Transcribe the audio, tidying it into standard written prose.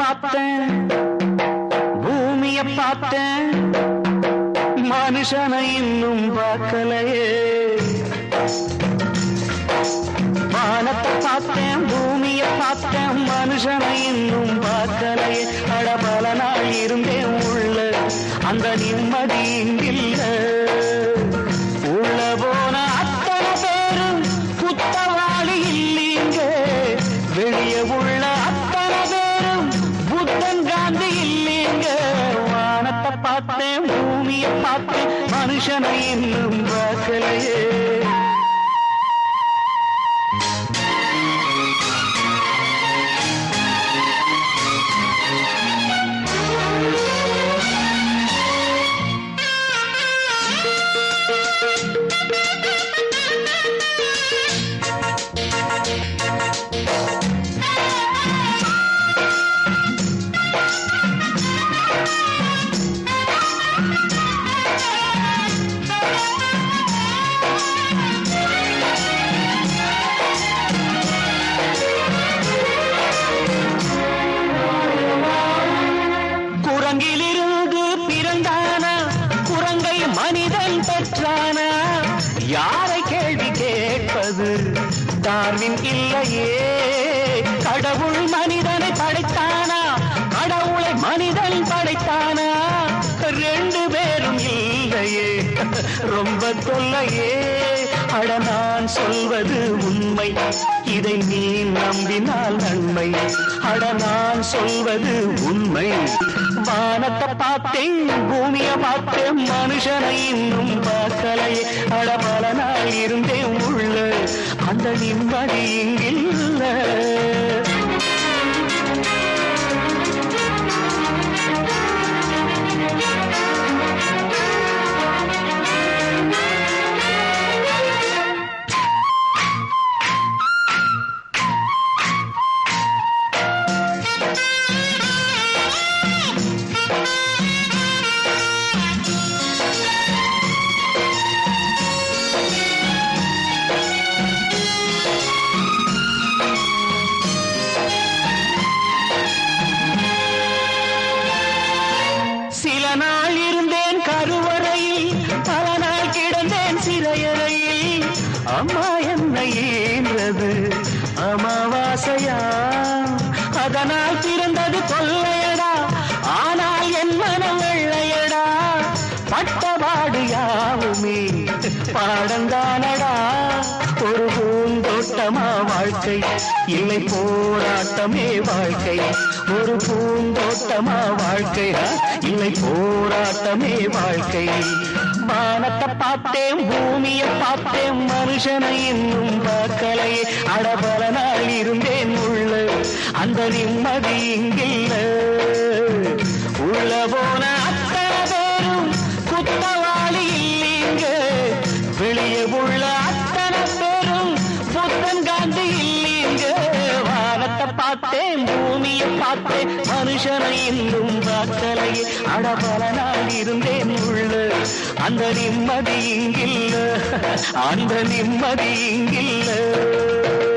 பார்த்தேன், பூமிய பார்த்தேன், மனுஷனை இன்னும் பார்க்கலையே. வானத்தை பார்த்தேன், பூமிய பார்த்தேன், மனுஷனை இன்னும் பார்க்கலையே. அட பல நாள் இருந்தேன் உள்ள, அந்த நிம்மதி இங்கில்ல. உள்ள போன அத்தனை பேரும் குத்தவாளி இல்லீங்க, வெளியே உள்ள அத்தனை பேரும் புத்தன் காந்தி இல்லீங்க. வானத்தை பார்த்தேன், பூமிய பார்த்தேன், மனுஷனை இன்னும் பார்க்கலையே. குரங்கிலிருந்து பிறந்தானா, குரங்கை மனிதன் பெற்றானா? யாரை கேள்வி கேட்பது? டார்வின் இல்லையே. கடவுள் மனிதனை படைத்தானா, கடவுளை மனிதன் படைத்தானா? ரெண்டு பேரும் இல்லையே, ரொம்ப தொல்லையே. அட நான் சொல்வது உண்மை, இதை நீ நம்பினால் நன்மை. அட நான் சொல்வது உண்மை. வானத்தை பார்த்தேன், பூமிய பார்த்தேன், மனுஷனை இன்னும் பார்க்கலையே. அட பல நாள் இருந்தேன் உள்ள, அந்த நிம்மதி இங்கில்ல. சில நாள் இருந்தேன் கருவறையில், பல நாள் கிடந்தேன் சிறையறையில். அம்மா என்னை ஈன்றது அமாவாசையா, அதனால் பிறந்தது கொள்ளையடா, ஆனால் என் மனம் வெள்ளையடா. பட்டபாடு யாவுமே பாடந்தானடா. ஒரு பூந்தோட்டமா வாழ்க்கை, இல்லை போராட்டமே வாழ்க்கை. ஒரு பூந்தோட்டமா வாழ்க்கை, இல்லை போராட்டமே வாழ்க்கை. வானத்தை பார்த்தேன், பூமிய பார்த்தேன், மனுஷனை இன்னும் பார்க்கலையே. அடபல நாள் இருந்தேன் உள்ள, அந்த நிம்மதி இங்கில்ல. உள்ள போன அத்தனை பேரும் குத்தவாளி இல்லீங்க, வெளியே உள்ள அத்தனை பேரும் புத்தன் காந்தி இல்லீங்க. வானத்தை பார்த்தேன், பூமியை பார்த்தேன், மனுஷனை இன்னும் பார்க்கலையே. அடபல நாள் இருந்தேன் உள்ள, அந்த நிம்மதி இங்கில்ல, அந்த நிம்மதி இங்கில்ல.